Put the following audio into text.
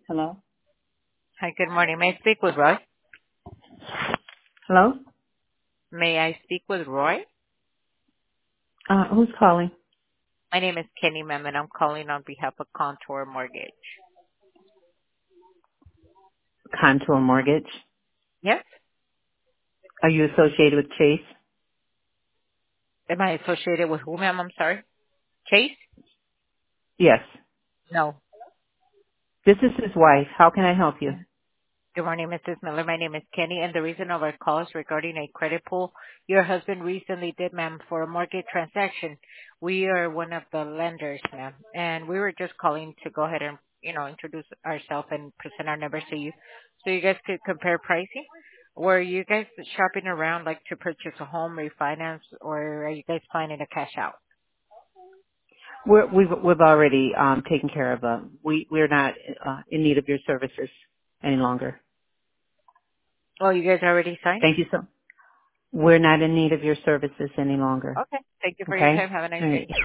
Hello? Hi, good morning. May I speak with Roy? Hello? May I speak with Roy? Who's calling? My name is Kenny, ma'am, and I'm calling on behalf of Contour Mortgage. Contour Mortgage. Yes? Are you associated with Chase? Am I associated with who, ma'am? I'm sorry. Chase? Yes. No. This is his wife. How can I help you? Good morning, Mrs. Miller. My name is Kenny, and the reason of our call is regarding a credit pull your husband recently did, ma'am, for a mortgage transaction. We are one of the lenders, ma'am, and we were just calling to go ahead and, introduce ourselves and present our numbers to you so you guys could compare pricing. Were you guys shopping around like to purchase a home, refinance, or are you guys planning to cash out? We've already taken care of we're not in need of your services any longer. Oh, you guys already signed? Thank you so. We're not in need of your services any longer. Okay. Thank you for your Okay? time. Have a nice All day. right.